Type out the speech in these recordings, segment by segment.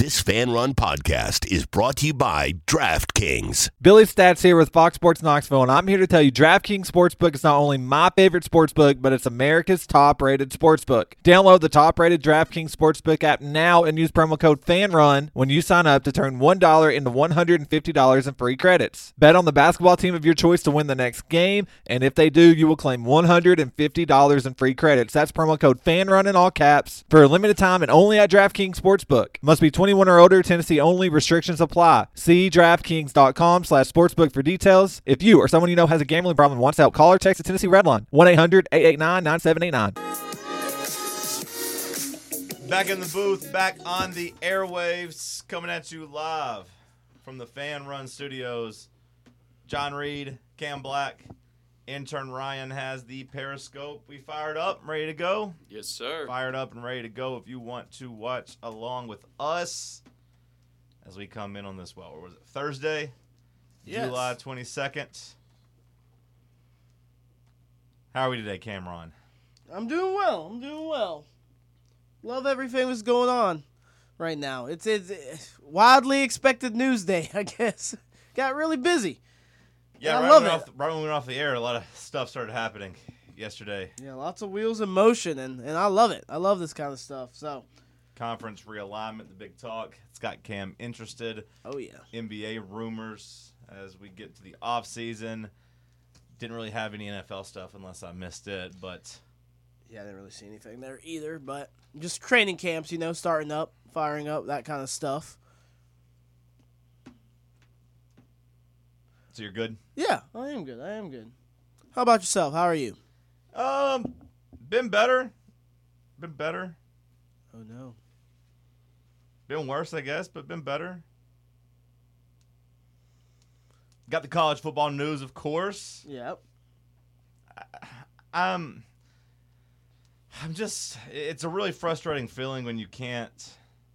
This Fan Run podcast is brought to you by DraftKings. Billy Stats here with Fox Sports Knoxville, and I'm here to tell you DraftKings Sportsbook is not only my favorite sportsbook, but it's America's top-rated sportsbook. Download the top-rated DraftKings Sportsbook app now and use promo code FANRUN when you sign up to turn $1 into $150 in free credits. Bet on the basketball team of your choice to win the next game, and if they do, you will claim $150 in free credits. That's promo code FANRUN in all caps for a limited time and only at DraftKings Sportsbook. Must be 21 or older. Tennessee only. Restrictions apply. See DraftKings.com/sportsbook for details. If you or someone you know has a gambling problem and wants help, call or text the Tennessee Redline 1-800-889-9789. Back in the booth, back on the airwaves, coming at you live from the Fan Run Studios. John Reed, Cam Black, intern Ryan has the Periscope. We fired up, ready to go. Yes, sir. Fired up and ready to go if you want to watch along with us as we come in on this, what was it, Thursday, Yes. July 22nd. How are we today, Cameron? I'm doing well. Love everything that's going on right now. It's wildly expected news day, I guess. Got really busy. Yeah, I love it. Right when we went off the air, a lot of stuff started happening yesterday. Yeah, lots of wheels in motion, and I love it. I love this kind of stuff. So, Conference realignment, the big talk. It's got Cam interested. oh yeah. NBA rumors as we get to the off season. Didn't really have any NFL stuff unless I missed it, but Yeah, I didn't really see anything there either, but just training camps, starting up, firing up, that kind of stuff. so you're good. Yeah, I am good. How about yourself? How are you? Been better. Oh no. Been worse, I guess, but been better. Got the college football news, of course. Yep. It's a really frustrating feeling when you can't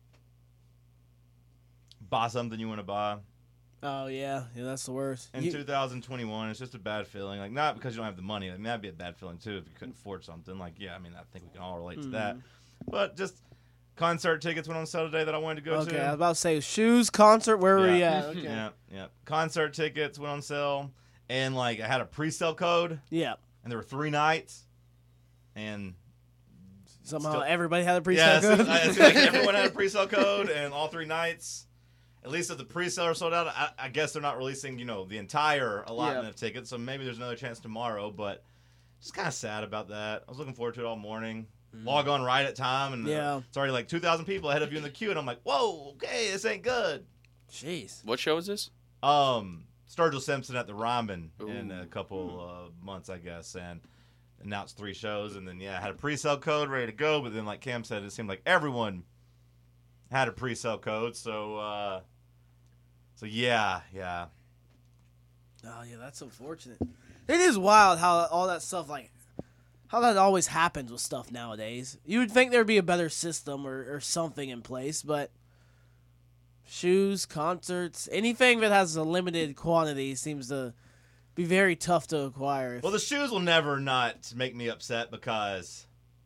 buy something you want to buy. Oh yeah, that's the worst. In 2021, it's just a bad feeling. Like, not because you don't have the money. I mean, that'd be a bad feeling, too, if you couldn't afford something. Like, yeah, I mean, I think we can all relate to that. But just concert tickets went on sale today that I wanted to go to. Okay, I was about to say shoes, concert, where were we at? Okay. Yeah. Concert tickets went on sale. And, like, I had a pre-sale code. Yeah. And there were 3 nights. And somehow everybody had a pre-sale code. Yeah, it seemed like everyone had a pre-sale code. And all 3 nights, at least if the pre-sale are sold out, I guess they're not releasing, the entire allotment of tickets. So maybe there's another chance tomorrow. But just kind of sad about that. I was looking forward to it all morning. Log on right at time. And it's already like 2,000 people ahead of you in the queue. And I'm like, whoa, okay, this ain't good. Jeez. What show is this? Sturgill Simpson at the Ryman in a couple of months, I guess. And announced 3 shows. And then, I had a pre-sale code ready to go. But then, like Cam said, it seemed like everyone had a pre-sale code, so yeah. Oh yeah, that's unfortunate. It is wild how all that stuff, like, how that always happens with stuff nowadays. You would think there'd be a better system or something in place, but shoes, concerts, anything that has a limited quantity seems to be very tough to acquire. Well, the shoes will never not make me upset because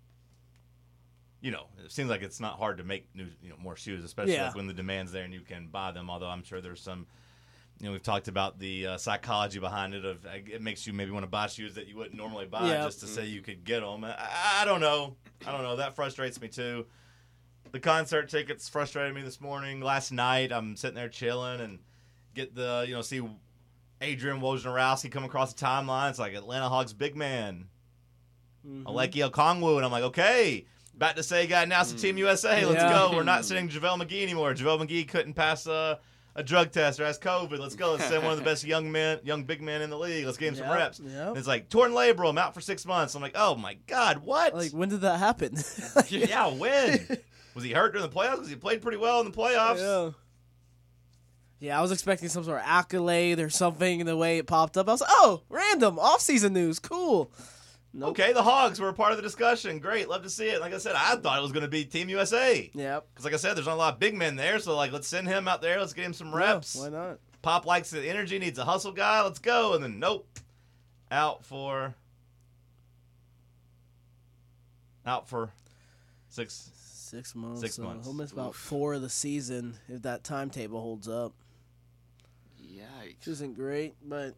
it seems like it's not hard to make new, more shoes, especially like when the demand's there and you can buy them. Although I'm sure there's some, we've talked about the psychology behind it of it makes you maybe want to buy shoes that you wouldn't normally buy just to say you could get them. I don't know. That frustrates me too. The concert tickets frustrated me this morning. Last night I'm sitting there chilling and get the see Adrian Wojnarowski come across the timeline. It's like Atlanta Hawks big man, Aleki Okongwu, and I'm like, okay. About to say, got announced to Team USA. Let's go. We're not sending JaVale McGee anymore. JaVale McGee couldn't pass a drug test or has COVID. Let's go. Let's send one of the best young big men in the league. Let's give him some reps. Yep. And it's like, torn labrum, out for 6 months. I'm like, oh, my God, what? Like, when did that happen? Yeah, when? Was he hurt during the playoffs? Because he played pretty well in the playoffs. Yeah, I was expecting some sort of accolade or something in the way it popped up. I was like, oh, random, off-season news. Cool. Nope. Okay, the Hogs were a part of the discussion. Great, love to see it. Like I said, I thought it was going to be Team USA. Yep. Because like I said, there's not a lot of big men there, so let's send him out there. Let's get him some reps. Yeah, why not? Pop likes the energy, needs a hustle guy. Let's go. And then nope, out for 6 6 months. 6 months. He'll miss about 4 of the season if that timetable holds up. Yikes. Which isn't great, but...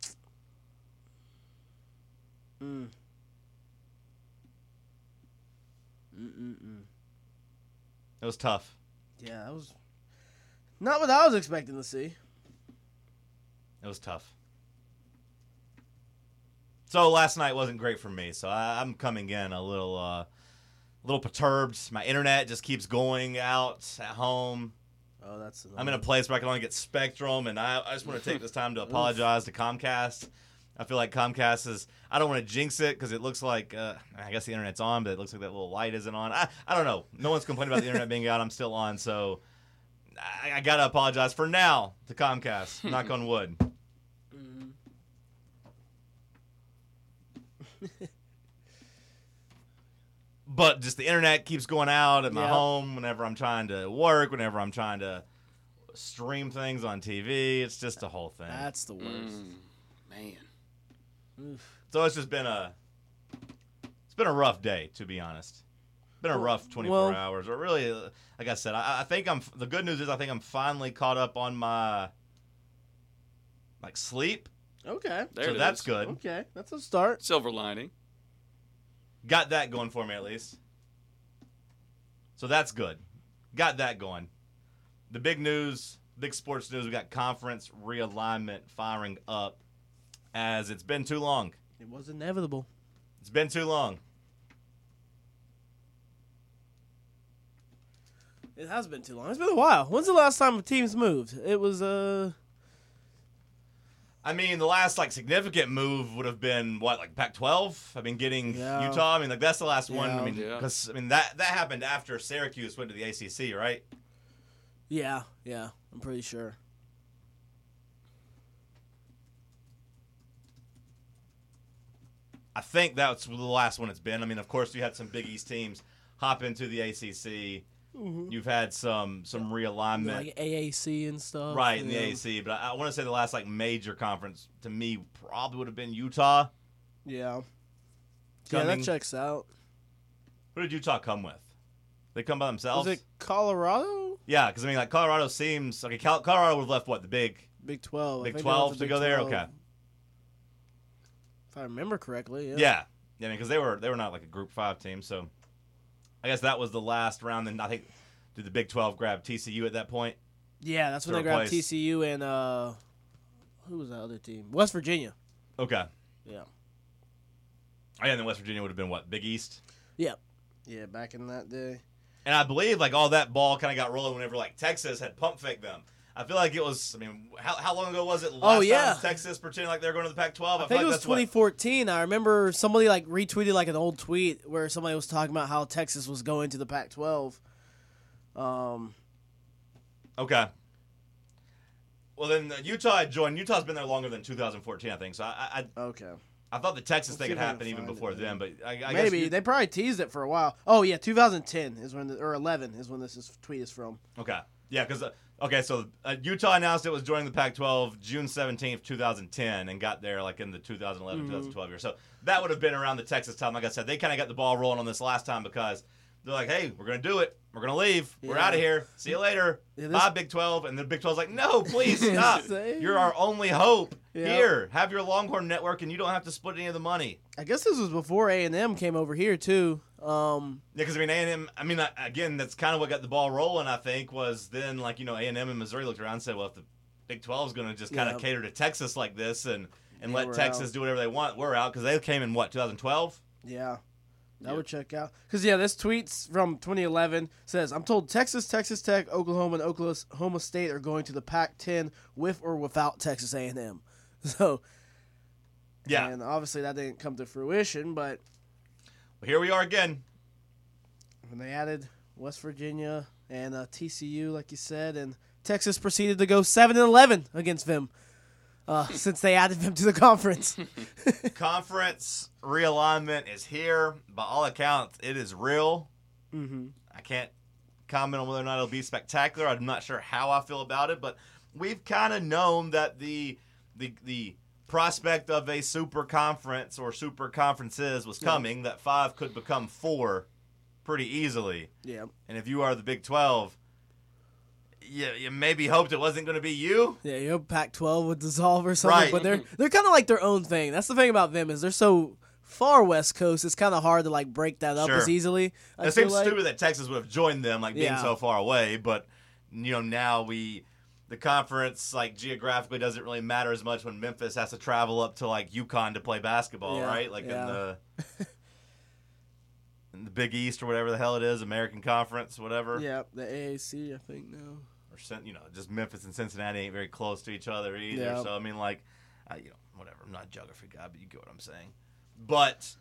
It was tough. Yeah, that was not what I was expecting to see. It was tough. So last night wasn't great for me. So I'm coming in a little perturbed. My internet just keeps going out at home. Oh, that's. I'm in a place where I can only get Spectrum, and I just want to take this time to apologize to Comcast. I feel like Comcast is. I don't want to jinx it because it looks like. I guess the internet's on, but it looks like that little light isn't on. I don't know. No one's complaining about the internet being out. I'm still on, so I gotta apologize for now to Comcast. Knock on wood. But just the internet keeps going out at my home whenever I'm trying to work, whenever I'm trying to stream things on TV. It's just a whole thing. That's the worst. Man. Oof. So it's just been a rough day, to be honest. Been a rough 24 hours. Or really, like I said, I think the good news is I think I'm finally caught up on my sleep. Okay. There So it that's is. good. Okay, that's a start. Silver lining. Got that going for me at least. So that's good. Got that going. The big news, big sports news, we got conference realignment firing up as it's been too long. It was inevitable. It's been too long. It has been too long. It's been a while. When's the last time teams moved? It was I mean, the last significant move would have been Pac-12. I mean, getting Utah. I mean, that's the last one. I mean, because that happened after Syracuse went to the ACC, right? Yeah, I'm pretty sure. I think that's the last one it's been. I mean, of course, you had some Big East teams hop into the ACC. Mm-hmm. You've had some realignment, like AAC and stuff, right? In the AAC, but I want to say the last major conference to me probably would have been Utah. Yeah, that checks out. Who did Utah come with? They come by themselves. Was it Colorado? Yeah, because I mean, Colorado seems Colorado would have left the Big 12, Big 12 to go there. Okay, if I remember correctly. Yeah. I mean, because they were not a Group 5 team, so. I guess that was the last round. Then I think did the Big 12 grab TCU at that point? Yeah, that's when they grabbed TCU and who was that other team? West Virginia. Okay. Yeah. Oh, yeah, and then West Virginia would have been what? Big East? Yep. Yeah, back in that day. And I believe all that ball kind of got rolling whenever Texas had pump faked them. I feel like it was. I mean, how long ago was it? Last time Texas pretending like they were going to the Pac-12. I think it was 2014. I remember somebody retweeted an old tweet where somebody was talking about how Texas was going to the Pac-12. Okay. Well, then Utah had joined. Utah's been there longer than 2014, I think. So okay. I thought the Texas thing had happened even before then, but I maybe guess they probably teased it for a while. Oh yeah, 2010 is when or 11 is when this tweet is from. Okay. Yeah, because so Utah announced it was joining the Pac-12 June 17th, 2010, and got there in the 2011, 2012 year. So that would have been around the Texas time. Like I said, they kind of got the ball rolling on this last time because they're like, hey, we're going to do it. We're going to leave. We're out of here. See you later. Bye, Big 12. And the Big 12's like, no, please stop. You're our only hope. Here, have your Longhorn network, and you don't have to split any of the money. I guess this was before A&M came over here, too. Yeah, because, A&M, again, that's kind of what got the ball rolling, I think, was then, A&M and Missouri looked around and said, well, if the Big 12 is going to just kind of cater to Texas like this and let Texas do whatever they want, we're out. Because they came in, 2012? Yeah. That would check out. Because, this tweet's from 2011 says, I'm told Texas, Texas Tech, Oklahoma, and Oklahoma State are going to the Pac-10 with or without Texas A&M. So, yeah. And obviously that didn't come to fruition, but. Well, here we are again. When they added West Virginia and TCU, like you said, and Texas proceeded to go 7-11 against them. Since they added them to the conference. Conference realignment is here. By all accounts, it is real. Mm-hmm. I can't comment on whether or not it'll be spectacular. I'm not sure how I feel about it, but we've kind of known that the prospect of a super conference or super conferences was coming, that 5 could become 4 pretty easily. Yeah. And if you are the Big 12, you maybe hoped it wasn't going to be you. Yeah, you know, Pac-12 would dissolve or something, Right. but they're kind of like their own thing. That's the thing about them is they're so far West Coast. It's kind of hard to like break that up Sure. as easily. It seems stupid that Texas would have joined them, like being Yeah. so far away. But now the conference like geographically doesn't really matter as much when Memphis has to travel up to like UConn to play basketball, Yeah, right? Like yeah. in the Big East or whatever the hell it is, American Conference, whatever. Yeah, the AAC, I think now. Or just Memphis and Cincinnati ain't very close to each other either. Yeah. So I mean, like, whatever. I'm not a geography guy, but you get what I'm saying. But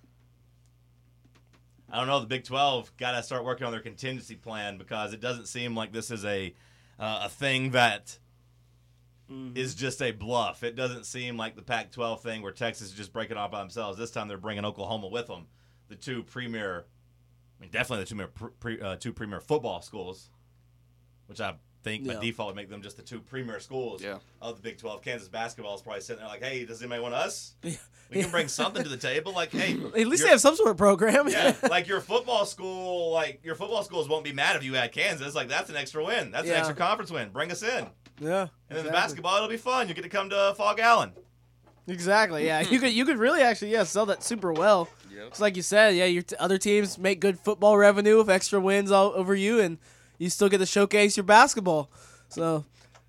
I don't know. The Big 12 got to start working on their contingency plan because it doesn't seem like this is a thing that is just a bluff. It doesn't seem like the Pac-12 thing where Texas is just breaking off by themselves. This time they're bringing Oklahoma with them, the two premier. I mean, definitely the two premier football schools, which I think by default would make them just the two premier schools of the Big 12. Kansas basketball is probably sitting there like, hey, does anybody want us? We can bring something to the table. Like, hey, at least they have some sort of program. Yeah, like your football schools won't be mad if you had Kansas. Like, that's an extra win. That's an extra conference win. Bring us in. Yeah. And then the basketball, it'll be fun. You get to come to Fog Allen. Exactly. Yeah, you could really actually sell that super well. Yep. It's like you said. Yeah, your other teams make good football revenue with extra wins all over you, and you still get to showcase your basketball. So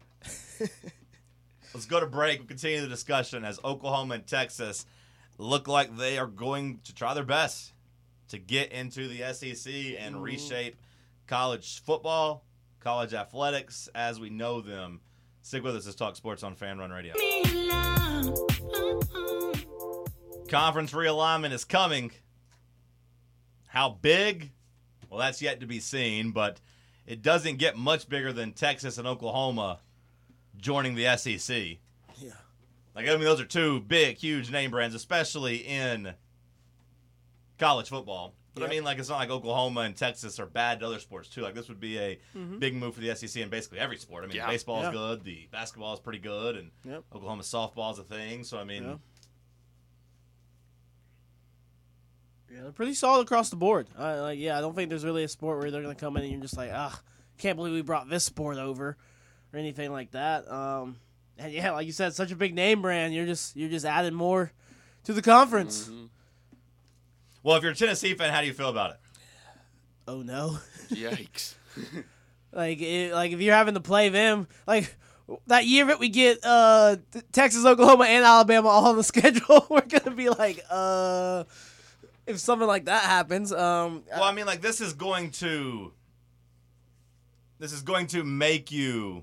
let's go to break. We'll continue the discussion as Oklahoma and Texas look like they are going to try their best to get into the SEC and reshape college football, college athletics as we know them. Stick with us. Let's talk sports on Fan Run Radio. Conference realignment is coming. How big? Well, that's yet to be seen, but it doesn't get much bigger than Texas and Oklahoma joining the SEC. yeah, Like, I mean, those are two big, huge name brands, especially in college football. But, I mean, like, it's not like Oklahoma and Texas are bad to other sports, too. Like, this would be a big move for the SEC in basically every sport. I mean, baseball is good. The basketball is pretty good. And Oklahoma softball is a thing. So, I mean... Yeah, they're pretty solid across the board. I don't think there's really a sport where they're going to come in and you're just like, can't believe we brought this sport over or anything like that. And yeah, like you said, such a big name brand. You're just adding more to the conference. Mm-hmm. Well, if you're a Tennessee fan, how do you feel about it? Oh no! Yikes. like if you're having to play them, like that year that we get Texas, Oklahoma, and Alabama all on the schedule, we're gonna be like, if something like that happens. Well, I mean, like, this is going to make you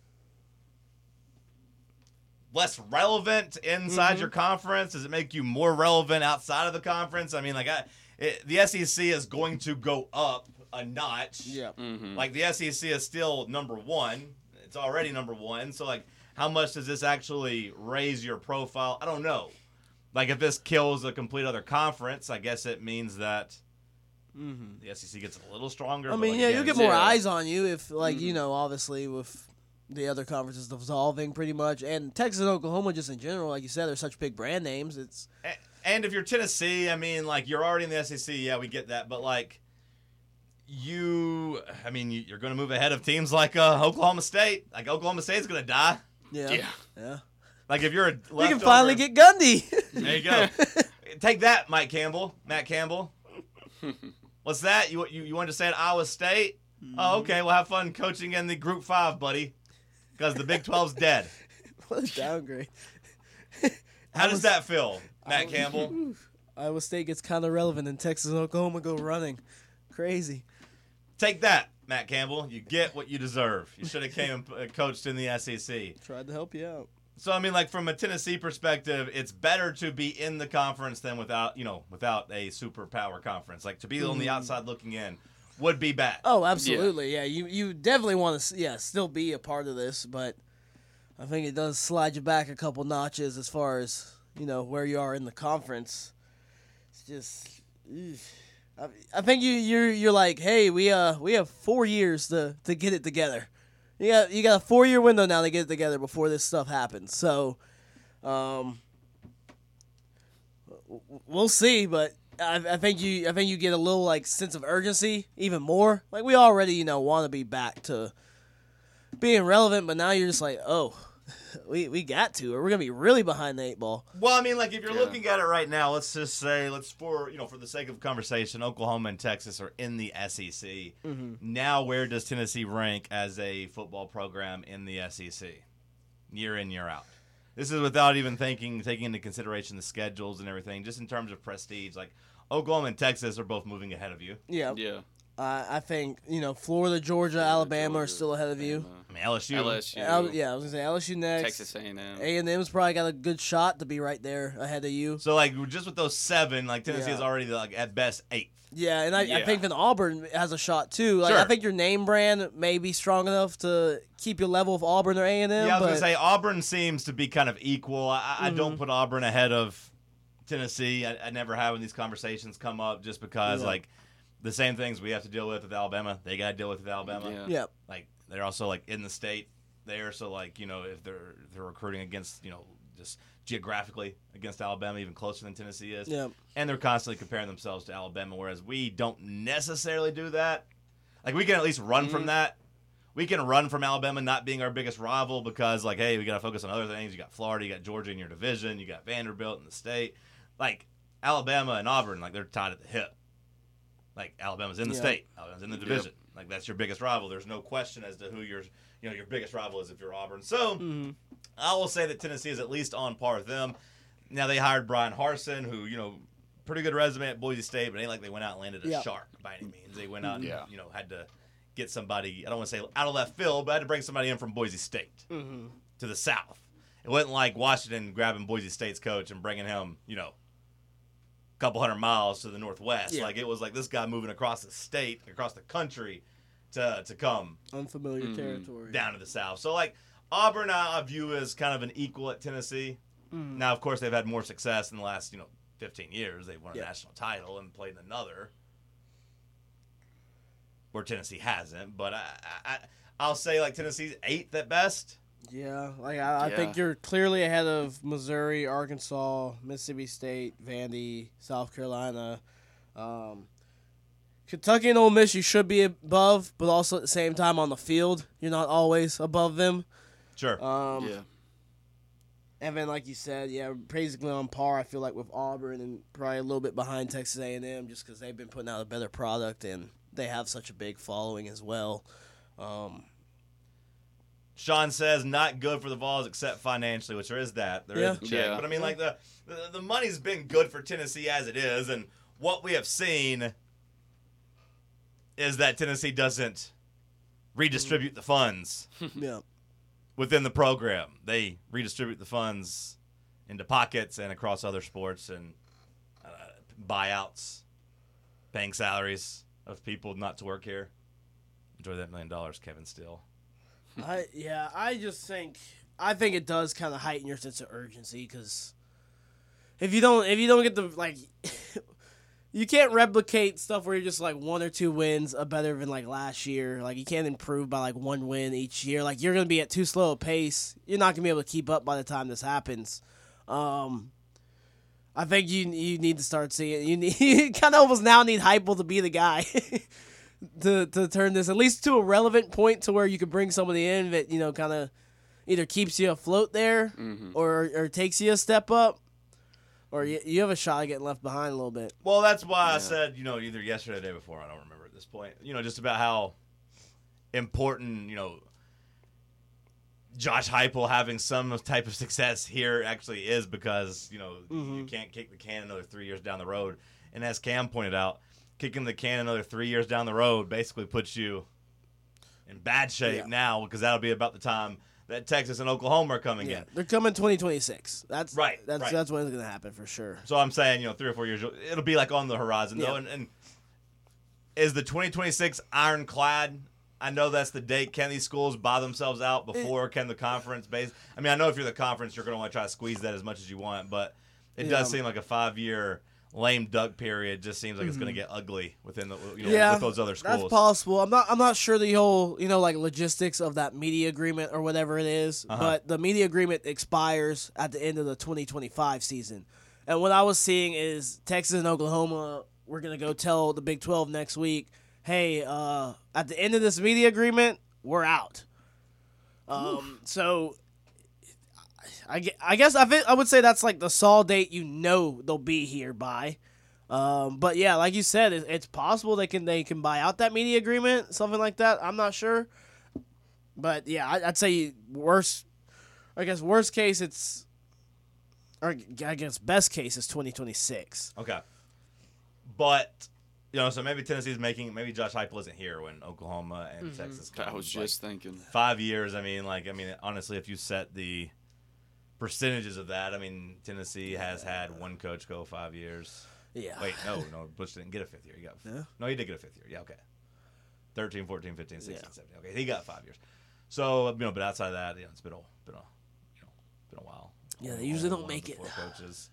less relevant inside your conference. Does it make you more relevant outside of the conference? I mean, like, the SEC is going to go up a notch. Yeah. Mm-hmm. Like, the SEC is still number one. It's already number one. So, like, how much does this actually raise your profile? I don't know. Like, if this kills a complete other conference, I guess it means that the SEC gets a little stronger. I but, mean, like, yeah, again, you'll get it's- more eyes on you if, like, obviously with the other conferences dissolving pretty much, and Texas and Oklahoma just in general, like you said, they're such big brand names. It's And if you're Tennessee, I mean, like, you're already in the SEC. Yeah, we get that. But, like, you're going to move ahead of teams like Oklahoma State. Like, Oklahoma State's going to die. yeah. Like, if you're a We can leftover- finally get Gundy. There you go. Take that, Matt Campbell. What's that? You wanted to say at Iowa State? Oh, okay. Well, have fun coaching in the Group 5, buddy. Because the Big 12's dead. What a downgrade. How does that feel, Matt Campbell? Iowa State gets kind of relevant, and Texas and Oklahoma go running. Crazy. Take that, Matt Campbell. You get what you deserve. You should have came and coached in the SEC. Tried to help you out. So, I mean, like, from a Tennessee perspective, it's better to be in the conference than without a superpower conference. Like, to be on the outside looking in would be bad. Oh, absolutely. Yeah, you definitely want to still be a part of this, but I think it does slide you back a couple notches as far as, where you are in the conference. It's just I think you're like, hey, we have 4 years to get it together. You got a 4-year window now to get it together before this stuff happens. So, we'll see. But I think you get a little like sense of urgency even more. Like we already want to be back to being relevant, but now you're just like, oh, we got to, or we're gonna be really behind the 8 ball. Well, I mean, like if you're looking at it right now, let's just say, for the sake of conversation, Oklahoma and Texas are in the SEC. Mm-hmm. Now, where does Tennessee rank as a football program in the SEC, year in, year out? This is without even taking into consideration the schedules and everything, just in terms of prestige. Like Oklahoma and Texas are both moving ahead of you. Yeah. Yeah. I think Florida, Georgia, Alabama are still ahead of you. I mean, LSU. I was gonna say LSU next. Texas A&M. A&M's probably got a good shot to be right there ahead of you. So like just with those 7, like Tennessee is already like at best 8th. Yeah, and I think that Auburn has a shot too. Like Sure. I think your name brand may be strong enough to keep your level of Auburn or A&M. Yeah, I was but gonna say Auburn seems to be kind of equal. I don't put Auburn ahead of Tennessee. I never have when these conversations come up, just because like the same things we have to deal with Alabama, they got to deal with Alabama. Yeah. Like they're also like in the state there, so like if they're recruiting against just geographically against Alabama, even closer than Tennessee is. Yeah. And they're constantly comparing themselves to Alabama, whereas we don't necessarily do that. Like we can at least run from that. We can run from Alabama not being our biggest rival because, like, hey, we got to focus on other things. You got Florida, you got Georgia in your division, you got Vanderbilt in the state. Like, Alabama and Auburn, like, they're tied at the hip. Like, Alabama's in the state. Alabama's in the division. Like, that's your biggest rival. There's no question as to who your biggest rival is if you're Auburn. So, I will say that Tennessee is at least on par with them. Now, they hired Brian Harsin, who, pretty good resume at Boise State, but it ain't like they went out and landed a shark by any means. They went out and, had to get somebody, I don't want to say out of left field, but had to bring somebody in from Boise State to the South. It wasn't like Washington grabbing Boise State's coach and bringing him, a couple hundred miles to the Northwest. Yeah. Like, it was like this guy moving across the state, across the country to come unfamiliar territory down to the South. So, like, Auburn I view as kind of an equal at Tennessee. Now, of course, they've had more success in the last, 15 years. They've won a national title and played in another, where Tennessee hasn't. But I'll say, like, Tennessee's 8th at best. Yeah, like I think you're clearly ahead of Missouri, Arkansas, Mississippi State, Vandy, South Carolina, Kentucky and Ole Miss. You should be above, but also at the same time on the field, you're not always above them. Sure. And then, like you said, basically on par. I feel like with Auburn and probably a little bit behind Texas A&M, just because they've been putting out a better product and they have such a big following as well. Sean says not good for the Vols except financially, which there is that. There is a check. Yeah. But I mean, like the money's been good for Tennessee as it is, and what we have seen is that Tennessee doesn't redistribute the funds within the program. They redistribute the funds into pockets and across other sports and buyouts, paying salaries of people not to work here. Enjoy that $1 million, Kevin Steele. I think it does kind of heighten your sense of urgency, because if you don't get the, like, you can't replicate stuff where you're just like 1 or 2 wins are better than like last year. Like, you can't improve by like 1 win each year. Like, you're gonna be at too slow a pace. You're not gonna be able to keep up by the time this happens. I think you need to start seeing. You kind of almost now need Heupel to be the guy. To turn this at least to a relevant point to where you could bring somebody in that kind of either keeps you afloat there or takes you a step up, or you have a shot at getting left behind a little bit. Well, that's why I said either yesterday or the day before, I don't remember at this point, just about how important Josh Heupel having some type of success here actually is, because you can't kick the can another 3 years down the road, and as Cam pointed out, kicking the can another 3 years down the road basically puts you in bad shape now, because that'll be about the time that Texas and Oklahoma are coming in. They're coming 2026. That's right. That's when it's going to happen for sure. So I'm saying, 3 or 4 years, it'll be like on the horizon though. And is the 2026 ironclad? I know that's the date. Can these schools buy themselves out before? Can the conference base? I mean, I know if you're the conference, you're going to want to try to squeeze that as much as you want, but it does seem like a 5-year lame duck period just seems like it's going to get ugly within the with those other schools. That's possible. I'm not sure the whole like logistics of that media agreement or whatever it is, but the media agreement expires at the end of the 2025 season, And what I was seeing is Texas and Oklahoma, we're going to go tell the Big 12 next week, hey, at the end of this media agreement, we're out. So I guess I would say that's like the Saul date they'll be here by. But yeah, like you said, it's possible they can buy out that media agreement, something like that. I'm not sure. But yeah, I'd say worst case best case is 2026. Okay. But, so maybe Tennessee's maybe Josh Heupel isn't here when Oklahoma and Texas come. I was just thinking. 5 years, honestly, if you set the percentages of that, Tennessee has had one coach go 5 years. Yeah. Wait, no, Bush didn't get a fifth year. No, he did get a fifth year. Yeah, okay. 13, 14, 15, 16, 17. Okay, he got 5 years. So, but outside of that, it's been a while. Yeah, they usually don't make it. 4 coaches.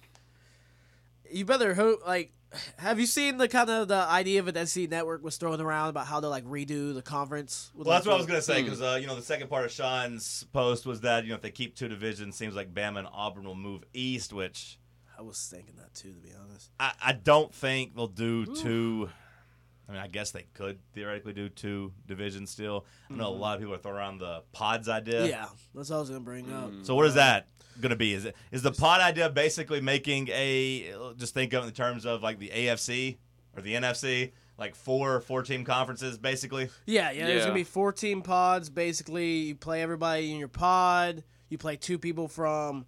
You better hope. Have you seen the kind of the idea of an SEC network was thrown around about how to redo the conference? Well, that's what I was gonna say because the second part of Sean's post was that if they keep 2 divisions, seems like Bama and Auburn will move east, which I was thinking that too, to be honest. I don't think they'll do 2. I guess they could theoretically do 2 divisions still. I know a lot of people are throwing around the pods idea. Yeah, that's what I was gonna bring up. So what is that going to be? Is the pod idea basically making just think of it in terms of the AFC or the NFC, 4 team conferences basically? Yeah. There's going to be 4 team pods. Basically, you play everybody in your pod. You play 2 people from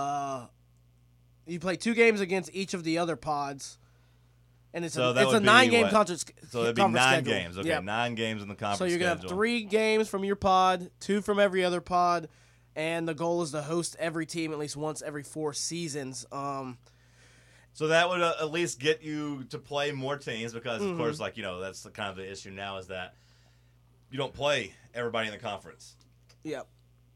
you play 2 games against each of the other pods. And it's a 9-game conference. So it'd be 9 schedule. games. Okay, 9 games in the conference. So you're going to have 3 games from your pod, 2 from every other pod. And the goal is to host every team at least once every 4 seasons. So that would at least get you to play more teams because, of course, that's the kind of the issue now is that you don't play everybody in the conference. Yep.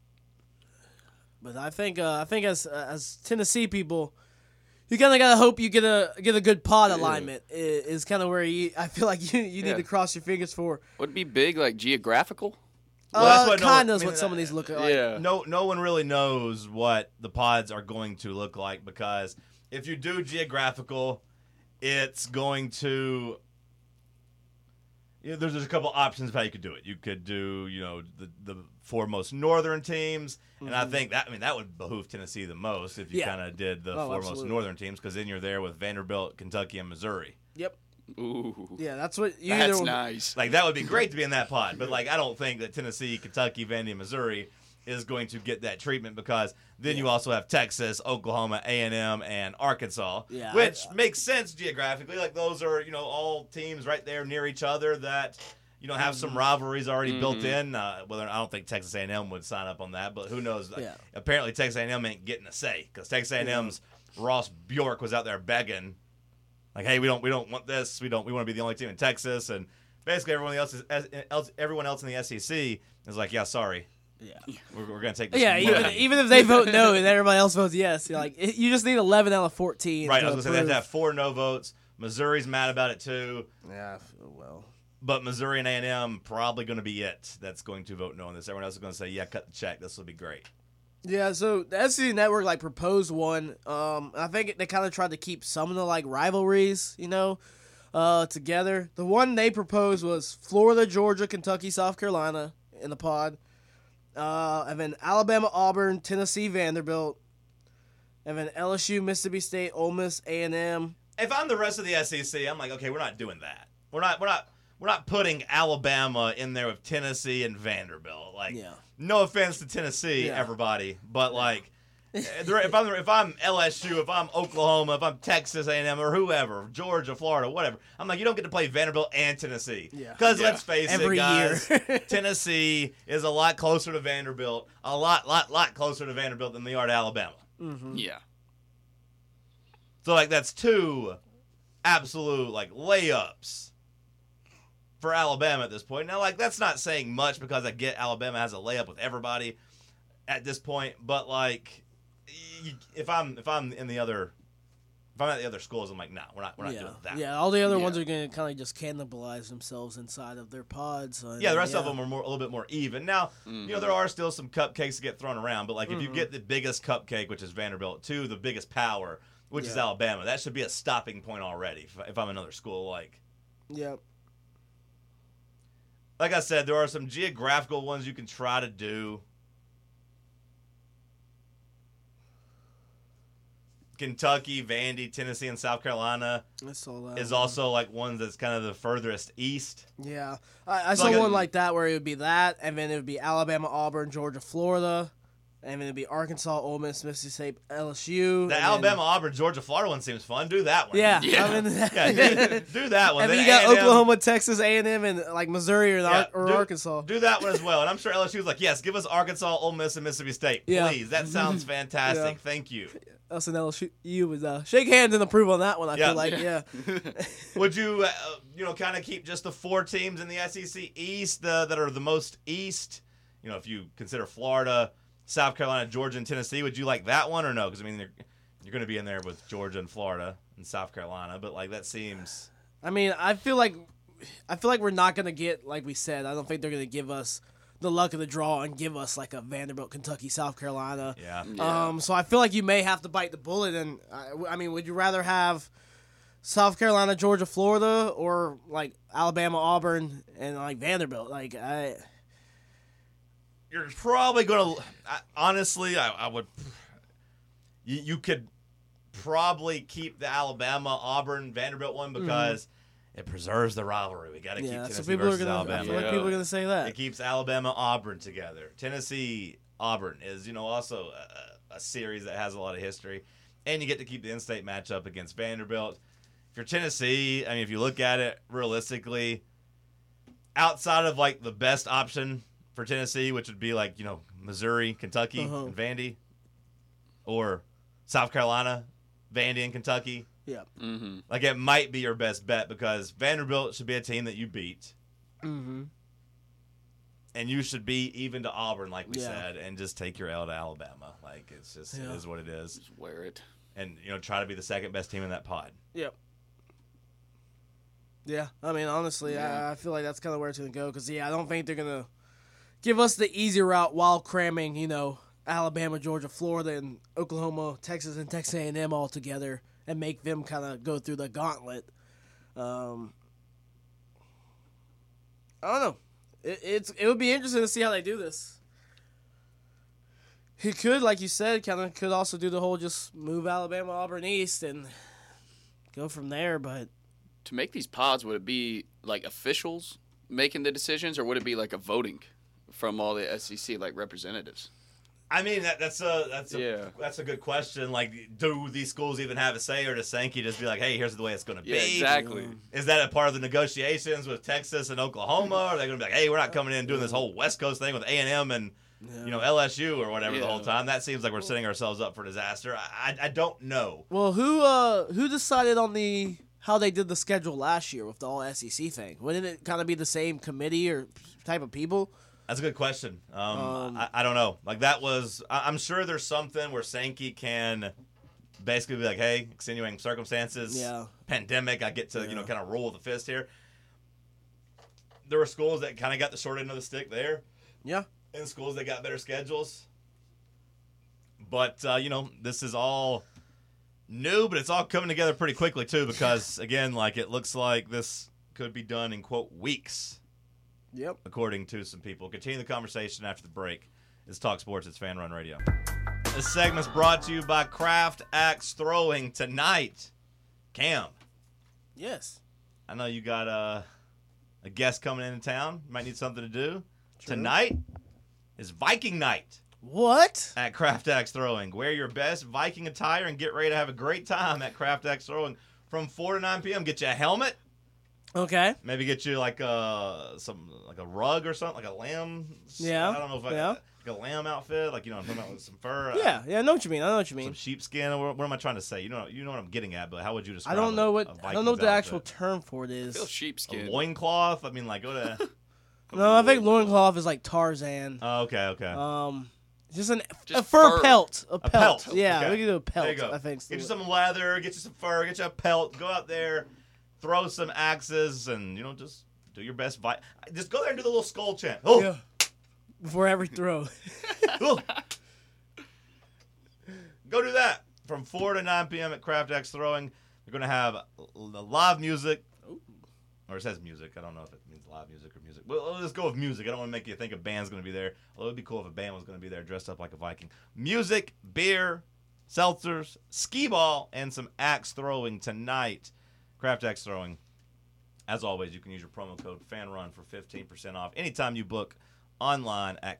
But I think as Tennessee people, you kind of gotta hope you get a good pod alignment. Is kind of where I feel like you need to cross your fingers for. Would it be big, geographical? Well, that's kind of what some of these look like. Yeah. No one really knows what the pods are going to look like because if you do geographical, it's going to. There's a couple options of how you could do it. You could do the 4 most northern teams, and I think that would behoove Tennessee the most if you kind of did the 4 most northern teams because then you're there with Vanderbilt, Kentucky, and Missouri. Yep. Ooh. Yeah, that's what you That's nice. That would be great to be in that pod, but I don't think that Tennessee, Kentucky, Vandy, and Missouri is going to get that treatment because then you also have Texas, Oklahoma, A&M, and Arkansas, which makes sense geographically. Those are all teams right there near each other that have some rivalries already built in. Whether I don't think Texas A&M would sign up on that, but who knows? Apparently Texas A&M ain't getting a say because Texas A&M's Ross Bjork was out there begging. Hey, we don't want this. We want to be the only team in Texas, and basically everyone else in the SEC is yeah, sorry. Yeah, we're gonna take this. Yeah, even if they vote no and everybody else votes yes, you just need 11 out of 14. Right, I was gonna say they have to have 4 no votes. Missouri's mad about it too. Yeah, well, but Missouri and A&M probably going to be it. That's going to vote no on this. Everyone else is going to say, yeah, cut the check. This will be great. Yeah, so the SEC Network proposed one. I think they kind of tried to keep some of the rivalries, together. The one they proposed was Florida, Georgia, Kentucky, South Carolina in the pod, and then Alabama, Auburn, Tennessee, Vanderbilt, and then LSU, Mississippi State, Ole Miss, A&M. If I'm the rest of the SEC, I'm okay, we're not doing that. We're not putting Alabama in there with Tennessee and Vanderbilt. No offense to Tennessee, everybody, but if I'm LSU, if I'm Oklahoma, if I'm Texas A&M or whoever, Georgia, Florida, whatever, I'm you don't get to play Vanderbilt and Tennessee. Because let's face it, guys, Tennessee is a lot closer to Vanderbilt, a lot closer to Vanderbilt than they are to Alabama. Mm-hmm. Yeah. So that's 2 absolute layups for Alabama at this point. Now, that's not saying much because I get Alabama has a layup with everybody at this point, but if I'm at the other schools, I'm nah, we're not doing that. Yeah, all the other ones are going to kind of just cannibalize themselves inside of their pods. The rest of them are a little bit more even. Now, there are still some cupcakes to get thrown around, but if you get the biggest cupcake, which is Vanderbilt, to the biggest power, which is Yeah. Alabama. That should be a stopping point already if I'm another school. Yep. Like I said, there are some geographical ones you can try to do. Kentucky, Vandy, Tennessee, and South Carolina I saw that. is one. also like ones that's kind of the furthest east. Yeah. I saw like a- one like that where it would be that, and then it would be Alabama, Auburn, Georgia, Florida, and then it would be Arkansas, Ole Miss, Mississippi State, LSU. The and Alabama, Auburn, Georgia, Florida one seems fun. Do that one. Then, Yeah. I mean, Yeah, do that one. and then you Then got A&M, Oklahoma, Texas, A&M, and like Missouri or do- Arkansas. Do that one as well. And I'm sure LSU's like, yes, give us Arkansas, Ole Miss, and Mississippi State. Yeah. Please. That sounds fantastic. Yeah. Thank you. Us and LSU was shake hands and approve on that one. I Yeah. feel like, yeah. Would you, kind of keep just the 4 teams in the SEC East that are the most east? If you consider Florida, South Carolina, Georgia, and Tennessee, would you like that one or no? Because, you're going to be in there with Georgia and Florida and South Carolina, but, that seems... I mean, I feel like we're not gonna get, like we said. I don't think they're gonna give us the luck of the draw and give us like a Vanderbilt, Kentucky, South Carolina. Yeah. Yeah. So I feel like you may have to bite the bullet. And I mean, would you rather have South Carolina, Georgia, Florida, or like Alabama, Auburn, and like Vanderbilt? You're probably going to... Honestly, I would... You could probably keep the Alabama, Auburn, Vanderbilt one because it preserves the rivalry. We got to keep Yeah, Tennessee so people are versus gonna. I Alabama. feel like people are gonna say that. It keeps Alabama, Auburn together. Tennessee, Auburn is, also a series that has a lot of history. And you get to keep the in-state matchup against Vanderbilt. If you're Tennessee, if you look at it realistically, outside of, the best option for Tennessee, which would be, Missouri, Kentucky, and Vandy, or South Carolina, Vandy, and Kentucky, Yeah. Mm-hmm. it might be your best bet because Vanderbilt should be a team that you beat. Mm-hmm. And you should be even to Auburn, like we Yeah. said, and just take your L to Alabama. It's just, Yeah. it is what it is. Just wear it. And, try to be the second best team in that pod. Yep. Yeah, I mean, honestly, Yeah. I feel like that's kind of where it's going to go. Because, I don't think they're going to give us the easy route while cramming, Alabama, Georgia, Florida, and Oklahoma, Texas, and Texas A&M all together and make them kind of go through the gauntlet. I don't know. It would be interesting to see how they do this. He could, like you said, could also do the whole just move Alabama, Auburn East and go from there, but... To make these pods, would it be officials making the decisions, or would it be a voting from all the SEC representatives? That's a good question. Do these schools even have a say, or does Sankey just be like, hey, here's the way it's going to be? Yeah, exactly. Is that a part of the negotiations with Texas and Oklahoma? Or are they going to be like, hey, we're not coming in and doing this whole West Coast thing with A&M and LSU or whatever the whole time? That seems like we're setting ourselves up for disaster. I don't know. Well, who decided on how they did the schedule last year with the all SEC thing? Wouldn't it kind of be the same committee or type of people? That's a good question. I don't know. I'm sure there's something where Sankey can basically be like, hey, extenuating circumstances, pandemic, I get to, kind of roll with the fist here. There were schools that kind of got the short end of the stick there. Yeah. And schools that got better schedules. But, this is all new, but it's all coming together pretty quickly, too, because, again, it looks like this could be done in, quote, weeks. Yep. According to some people. Continue the conversation after the break. It's Talk Sports. It's Fan Run Radio. This segment's brought to you by Craft Axe Throwing. Tonight, Cam, Yes. I know you got a guest coming into town. You might need something to do. True. Tonight is Viking night What? at Craft Axe Throwing. Wear your best Viking attire and get ready to have a great time at Craft Axe Throwing from 4 to 9 p.m. Get you a helmet. Okay. Maybe get you like a rug or something, like a lamb. Yeah. I don't know if Yeah. like a lamb outfit, I'm talking about with some fur. Yeah. I know what you mean. Some sheepskin. What am I trying to say? You know what I'm getting at. But how would you describe? I don't know what a I don't know what the Vikings actual outfit? term for it I is. feel A sheepskin. loincloth. Go to. No, I think loincloth is like Tarzan. Oh, okay. Just a Just fur fur. pelt. A pelt. Yeah, Okay. we can do a There you pelt. go. I think. Get you some leather. Get you some fur. Get you a pelt. Go out there, throw some axes, and just do your best. Just go there and do the little skull chant. Oh, Yeah. Before every throw. oh. Go do that from 4 to 9 p.m. at Craft X Throwing. They're going to have live music. Or it says music. I don't know if it means live music or music. Well, let's go with music. I don't want to make you think a band's going to be there. Although it would be cool if a band was going to be there dressed up like a Viking. Music, beer, seltzers, skee ball, and some axe throwing tonight. Craft Axe Throwing. As always, you can use your promo code FANRUN for 15% off anytime you book online at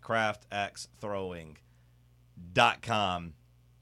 craftaxethrowing.com.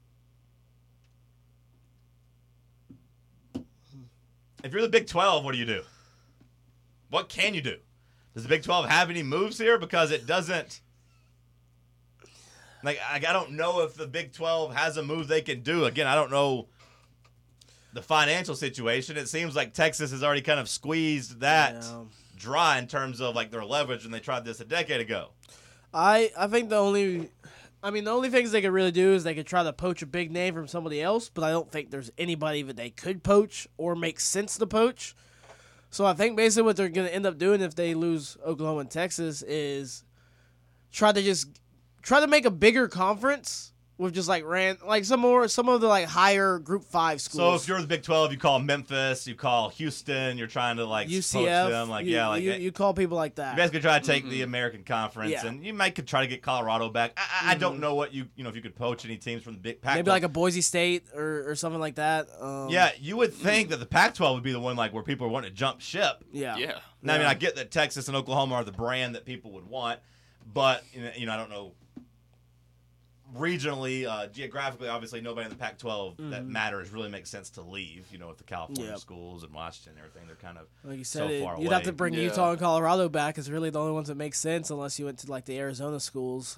If you're the Big 12, what do? What can you do? Does the Big 12 have any moves here? Because it doesn't. Like, I don't know if the Big 12 has a move they can do. Again, I don't know the financial situation. It seems like Texas has already kind of squeezed that dry in terms of like their leverage when they tried this a decade ago. I think the only things they could really do is they could try to poach a big name from somebody else, but I don't think there's anybody that they could poach or make sense to poach. So I think basically what they're going to end up doing if they lose Oklahoma and Texas is try to make a bigger conference with just like some of the like higher Group 5 schools. So if you're the Big 12, you call Memphis, you call Houston, you're trying to like UCF, poach them, you call people like that. You basically try to take the American Conference, and you might could try to get Colorado back. I don't know what if you could poach any teams from the Big Pac-12. Maybe like a Boise State or something like that. Yeah, you would think that the Pac-12 would be the one like where people are wanting to jump ship. Yeah. Now, I mean, I get that Texas and Oklahoma are the brand that people would want, but I don't know. Regionally, geographically, obviously, nobody in the Pac-12 that matters really makes sense to leave. With the California schools and Washington and everything, they're kind of like you said, so far away. You'd have to bring Utah and Colorado back. Is really the only ones that make sense unless you went to like the Arizona schools.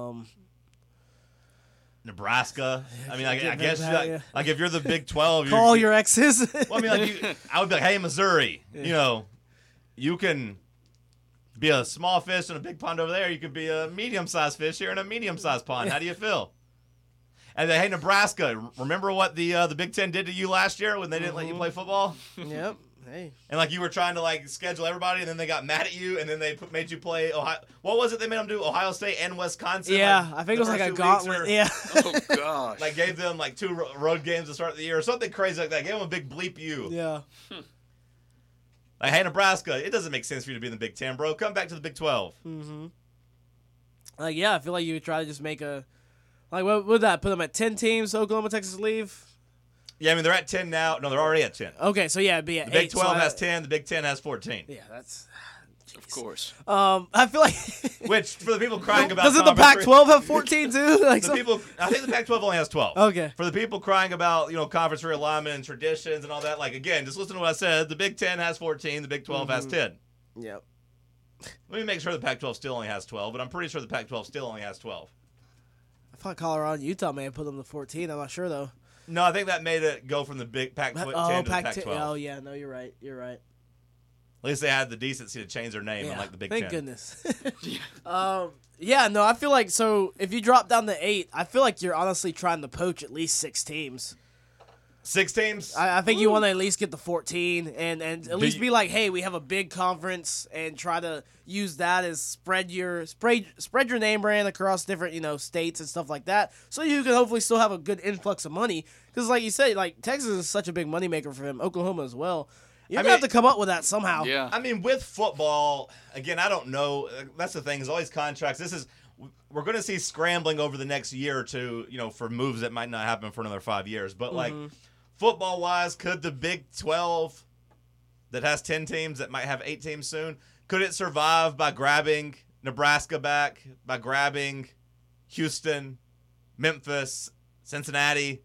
Nebraska. I mean, I guess like if you're the Big 12, call your exes. Well, I mean, like I would be like, hey, Missouri, you can be a small fish in a big pond over there. You could be a medium-sized fish here in a medium-sized pond. How do you feel? And then, hey, Nebraska, remember what the Big Ten did to you last year when they didn't let you play football? Yep. Hey. And like you were trying to like schedule everybody, and then they got mad at you, and then they made you play Ohio. What was it they made them do? Ohio State and Wisconsin. Yeah, I think it was like a gauntlet. Yeah. Oh gosh. Like gave them like 2 road games to start the year or something crazy like that. Gave them a big bleep you. Yeah. Like, hey, Nebraska, it doesn't make sense for you to be in the Big Ten, bro. Come back to the Big 12. Mm-hmm. I feel like you would try to just make a like what would that put them at 10 teams? Oklahoma, Texas leave. Yeah, I mean they're at 10 now. No, they're already at 10. Okay, so yeah, it'd be at the Big 8, 12 has 10. The Big 10 has 14. Yeah, that's. Of course. I feel like. Which for the people crying about. Doesn't the Pac-12 have 14 too? Like people, I think the Pac-12 only has 12. Okay. For the people crying about conference realignment and traditions and all that, like again, just listen to what I said. The Big 10 has 14. The Big 12 has 10. Yep. Let me make sure the Pac-12 still only has 12, but I'm pretty sure the Pac-12 still only has 12. I thought Colorado and Utah may have put them to 14. I'm not sure though. No, I think that made it go from the big Pac-10 to the Pac-12. Oh yeah, no, you're right. At least they had the decency to change their name, unlike the Big 10. Thank goodness. Yeah, no, I feel like so if you drop down to 8, I feel like you're honestly trying to poach at least 6 teams. 6 teams? I think you want to at least get the 14 and at least be like, hey, we have a big conference and try to use that as spread your name brand across different states and stuff like that, so you can hopefully still have a good influx of money. Because like you said, like Texas is such a big moneymaker for him, Oklahoma as well. You're gonna have to come up with that somehow. Yeah. I mean, with football, again, I don't know. That's the thing. There's always contracts. We're going to see scrambling over the next year or two, for moves that might not happen for another 5 years. But like football-wise, could the Big 12 that has 10 teams that might have 8 teams soon, could it survive by grabbing Nebraska back, by grabbing Houston, Memphis, Cincinnati?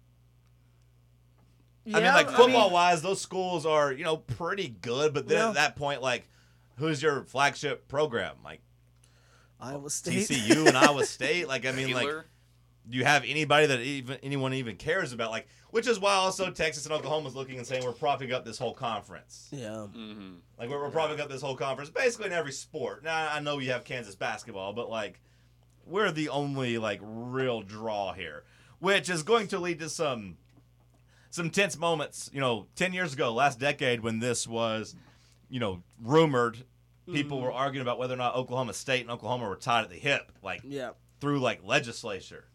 Yeah, I mean, like, football-wise, those schools are, pretty good. But then at that point, like, who's your flagship program? Like, Iowa State. TCU and Iowa State? Like, I mean, Baylor. like, do you have anybody that anyone even cares about? Like, which is why also Texas and Oklahoma's looking and saying we're propping up this whole conference. Yeah. Mm-hmm. Like, we're propping up this whole conference basically in every sport. Now, I know you have Kansas basketball, but, like, we're the only, like, real draw here, which is going to lead to some tense moments, 10 years ago, last decade, when this was, rumored. People were arguing about whether or not Oklahoma State and Oklahoma were tied at the hip, like, through, like, legislature.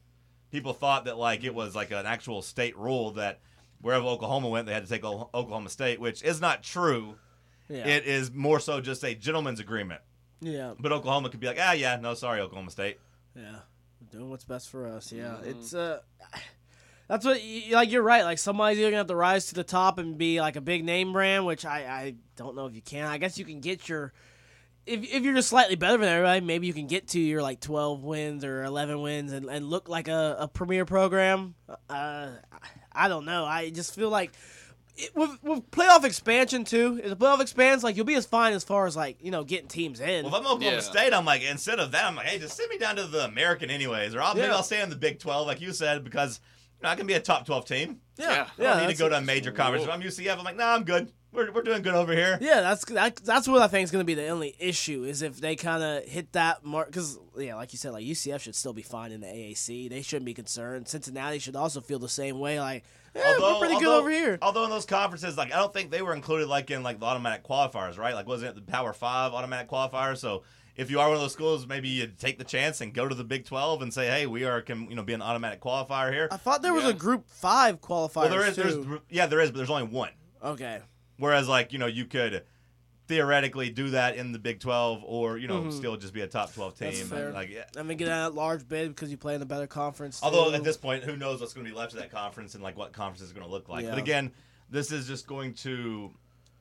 people thought that like it was like an actual state rule that wherever Oklahoma went, they had to take Oklahoma State, which is not true. Yeah. It is more so just a gentleman's agreement. Yeah. But Oklahoma could be like, yeah, no, sorry, Oklahoma State. Yeah. Doing what's best for us. Yeah. It's that's what you're right. Like somebody's either gonna have to rise to the top and be like a big name brand, which I don't know if you can. I guess you can get your if you're just slightly better than everybody, maybe you can get to your like 12 wins or 11 wins and look like a premier program. I don't know. I just feel like with playoff expansion too. If the playoff expands, like you'll be as fine as far as like getting teams in. Well, if I'm Oklahoma State, I'm like, instead of that, I'm like, hey, just send me down to the American anyways, or maybe I'll stay in the Big 12 like you said, because I can be a top 12 team. Yeah. I don't need to go to a major conference. If I'm UCF, I'm like, nah, I'm good. We're doing good over here. Yeah, that's what I think is going to be the only issue is if they kind of hit that mark. Because, like you said, like UCF should still be fine in the AAC. They shouldn't be concerned. Cincinnati should also feel the same way. Like, we're pretty good over here. Although in those conferences, like I don't think they were included like in like the automatic qualifiers, right? Like wasn't it the Power 5 automatic qualifier? So if you are one of those schools, maybe you take the chance and go to the Big 12 and say, hey, we can be an automatic qualifier here. I thought there was a Group 5 qualifier. Well, there is, but there's only one. Okay. Whereas, like, you could theoretically do that in the Big 12 or, still just be a top 12 team. That's fair. Like, and then get a large bid because you play in a better conference. Although, at this point, who knows what's going to be left of that conference and, like, what conference is going to look like. Yeah. But, again, this is just going to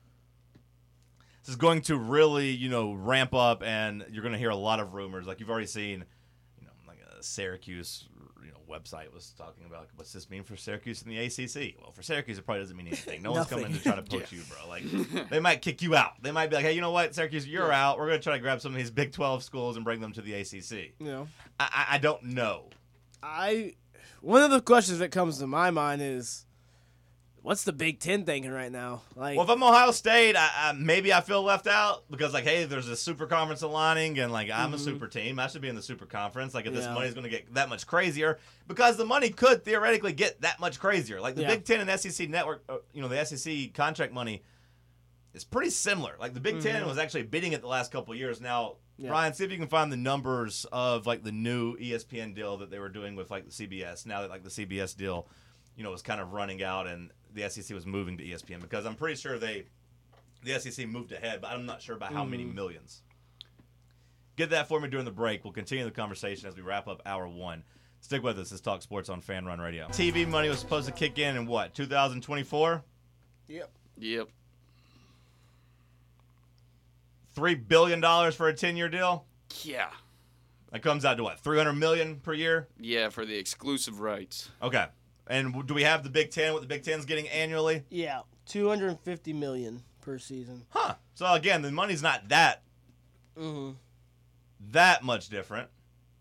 really, ramp up, and you're going to hear a lot of rumors. Like, you've already seen, like a Syracuse website was talking about, like, what's this mean for Syracuse in the ACC? Well, for Syracuse, it probably doesn't mean anything. No one's coming to try to poach you, bro. Like, they might kick you out. They might be like, hey, you know what, Syracuse, you're out. We're going to try to grab some of these Big 12 schools and bring them to the ACC. Yeah. I don't know. One of the questions that comes to my mind is, what's the Big Ten thinking right now? Like, well, if I'm Ohio State, maybe I feel left out because, like, hey, there's a super conference aligning, and, like, I'm a super team. I should be in the super conference. Like, if this money's going to get that much crazier, because the money could theoretically get that much crazier. Like, the Big Ten and SEC network, the SEC contract money is pretty similar. Like, the Big Ten was actually bidding it the last couple of years. Now, Ryan, see if you can find the numbers of, like, the new ESPN deal that they were doing with, like, the CBS. Now that, like, the CBS deal, was kind of running out and the SEC was moving to ESPN, because I'm pretty sure the SEC moved ahead, but I'm not sure by how many millions. Get that for me during the break. We'll continue the conversation as we wrap up hour one. Stick with us. This is Talk Sports on Fan Run Radio. TV money was supposed to kick in what, 2024? Yep. $3 billion for a 10-year deal? Yeah. That comes out to what, $300 million per year? Yeah, for the exclusive rights. Okay. And do we have the Big Ten, what the Big Ten's getting annually? Yeah, $250 million per season. Huh. So, again, the money's not that much different.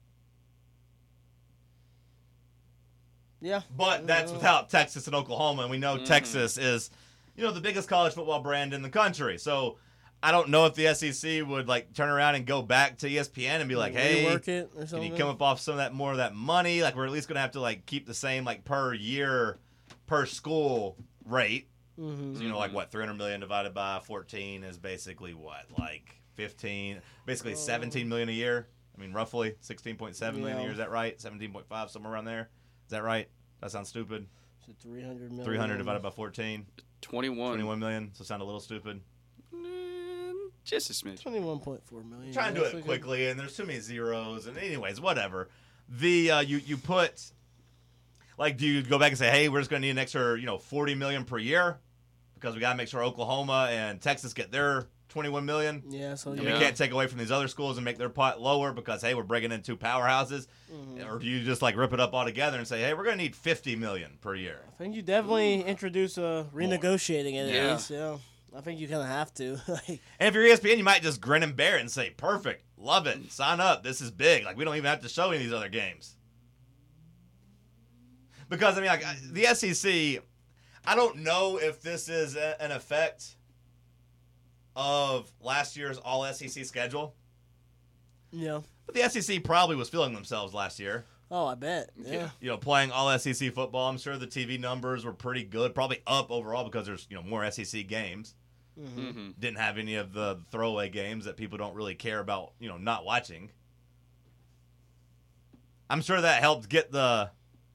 Yeah. But that's without Texas and Oklahoma, and we know Texas is, the biggest college football brand in the country. So, I don't know if the SEC would, like, turn around and go back to ESPN and be like, hey, it or can you come up off some of that money? Like, we're at least going to have to, like, keep the same, like, per year, per school rate. So, like, what, $300 million divided by 14 is basically what, like 15, basically 17 million a year? I mean, roughly 16.7 million a year. Is that right? 17.5, somewhere around there. Is that right? That sounds stupid. So 300 million. 300 divided by 14. 21 million. So sound a little stupid. Just a smidge. 21.4 million. Try and do it quickly, and there's too many zeros. And anyways, whatever. The you put, like, do you go back and say, hey, we're just going to need an extra, $40 million per year because we got to make sure Oklahoma and Texas get their $21 million. Yeah, so and we can't take away from these other schools and make their pot lower because, hey, we're bringing in two powerhouses. Or do you just, like, rip it up all together and say, hey, we're going to need $50 million per year? I think you definitely introduce renegotiating it at least. Yeah. I think you kind of have to. And if you're ESPN, you might just grin and bear it and say, perfect, love it, sign up, this is big. Like, we don't even have to show any of these other games. Because, I mean, like, the SEC, I don't know if this is an effect of last year's all-SEC schedule. Yeah. But the SEC probably was feeling themselves last year. Oh, I bet. Yeah. Playing all SEC football. I'm sure the TV numbers were pretty good. Probably up overall because there's, more SEC games. Didn't have any of the throwaway games that people don't really care about, not watching. I'm sure that helped get the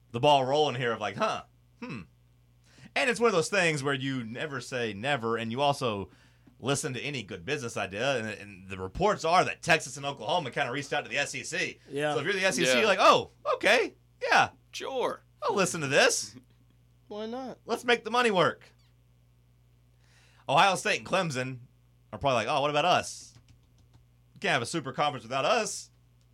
the ball rolling here of like, and it's one of those things where you never say never, and you also listen to any good business idea, and the reports are that Texas and Oklahoma kind of reached out to the SEC. Yeah. So if you're the SEC, Yeah. you're like, oh, okay, yeah, Sure. I'll listen to this. Why not? Let's make the money work. Ohio State and Clemson are probably like, oh, what about us? You can't have a super conference without us.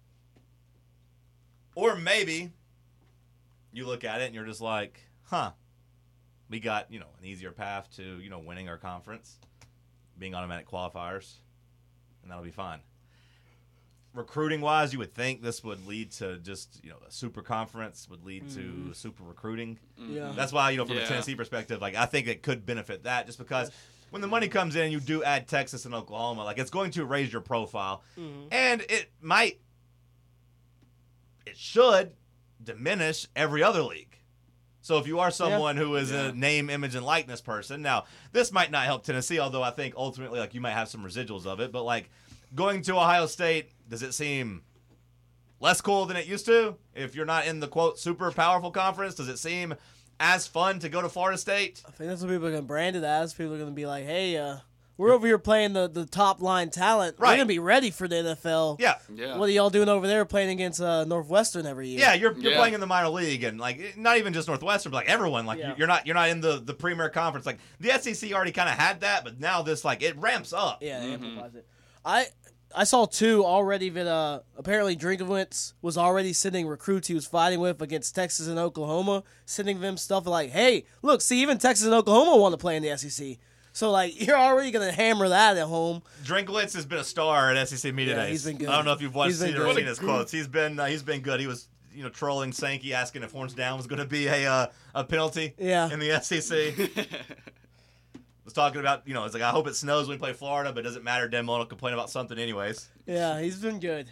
Or maybe you look at it and you're just like, we got, an easier path to, winning our conference, being automatic qualifiers, and that'll be fine. Recruiting-wise, you would think this would lead to just, a super conference, would lead to super recruiting. Yeah. That's why, from a Tennessee perspective, like, I think it could benefit that just because when the money comes in, you do add Texas and Oklahoma, like, it's going to raise your profile. And it should diminish every other league. So if you are someone who is a name, image, and likeness person, now, this might not help Tennessee, although I think ultimately, like, you might have some residuals of it, but, like, going to Ohio State, does it seem less cool than it used to? If you're not in the, quote, super powerful conference, does it seem as fun to go to Florida State? I think that's what people are going to brand it as. People are going to be like, hey, we're over here playing the top-line talent. Right. We're going to be ready for the NFL. Yeah. Yeah. What are y'all doing over there playing against Northwestern every year? Yeah, you're Yeah. playing in the minor league, and like not even just Northwestern, but like everyone. Like you're not in the premier conference. Like the SEC already kind of had that, but now this like it ramps up. Yeah, it amplifies it. I saw two already that apparently Drinkwitz was already sending recruits he was fighting with against Texas and Oklahoma, sending them stuff like, hey, look, see, even Texas and Oklahoma want to play in the SEC. So, like, you're already going to hammer that at home. Drinkwitz has been a star at SEC Media Days. He's been good. I don't know if you've watched He's been or great. seen his quotes. He's been good. He was trolling Sankey, asking if horns down was going to be a penalty in the SEC. Was talking about, it's like, I hope it snows when we play Florida, but it doesn't matter. Denmo will complain about something anyways. Yeah, he's been good.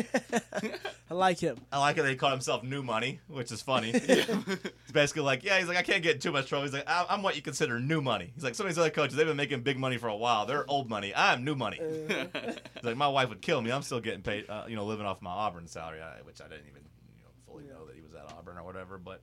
I like him. I like it that he called himself New Money, which is funny. He's basically like, he's like, I can't get in too much trouble. He's like, I'm what you consider new money. He's like, some of these other coaches, they've been making big money for a while. They're old money. I'm new money. He's like, my wife would kill me. I'm still getting paid, living off my Auburn salary, which I didn't even, fully know that he was at Auburn or whatever, but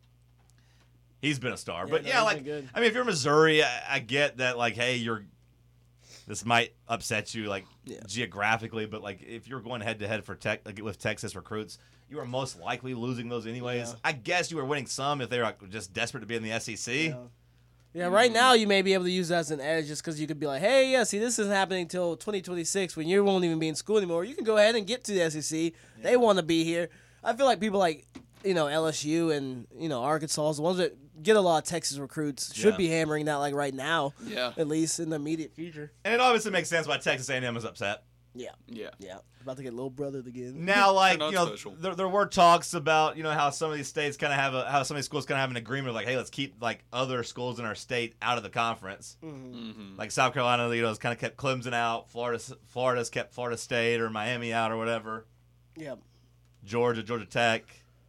he's been a star. Yeah, but no, yeah, he's like, been good. I mean, if you're Missouri, I get that, like, hey, this might upset you, like, geographically, but, like, if you're going head-to-head with Texas recruits, you are most likely losing those anyways. Yeah. I guess you were winning some if they were like, just desperate to be in the SEC. Yeah, right now you may be able to use that as an edge just because you could be like, hey, see, this isn't happening until 2026 when you won't even be in school anymore. You can go ahead and get to the SEC. They want to be here. I feel like people like, LSU and, Arkansas, the ones that get a lot of Texas recruits, should be hammering that like right now, at least in the immediate future. And it obviously makes sense why Texas A&M is upset. Yeah. Yeah. About to get little brothered again. Now, like, They're not special. there were talks about, how some of these states kind of how some of these schools kind of have an agreement of like, hey, let's keep like other schools in our state out of the conference. Like South Carolina, has kind of kept Clemson out. Florida's kept Florida State or Miami out or whatever. Yep. Georgia Tech.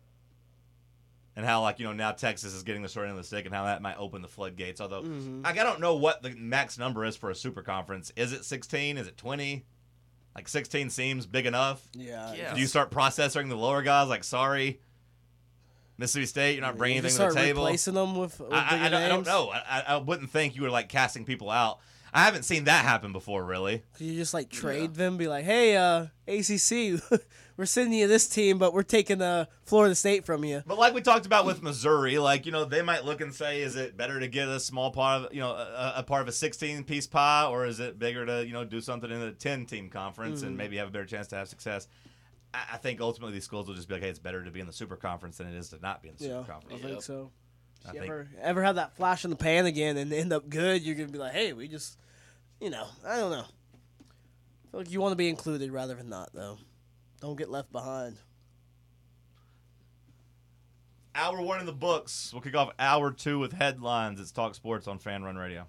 And how, like, now Texas is getting the short end of the stick and how that might open the floodgates. Although, I don't know what the max number is for a super conference. Is it 16? Is it 20? Like, 16 seems big enough. Yeah. Do you start processing the lower guys? Like, sorry, Mississippi State, you're not bringing anything to the table. Replacing them with bigger I don't names? know. I wouldn't think you were, like, casting people out. I haven't seen that happen before, really. Could you just, like, trade them? Be like, hey, ACC, we're sending you this team, but we're taking Florida State from you. But like we talked about with Missouri, like, they might look and say, is it better to get a small part of, a part of a 16-piece pie, or is it bigger to, do something in a 10-team conference and maybe have a better chance to have success? I think ultimately these schools will just be like, hey, it's better to be in the super conference than it is to not be in the super conference. I think so. I If think you ever have that flash in the pan again and end up good, you're going to be like, hey, we just, I don't know. I feel like you want to be included rather than not, though. Don't get left behind. Hour 1 in the books. We'll kick off hour 2 with headlines. It's Talk Sports on Fan Run Radio.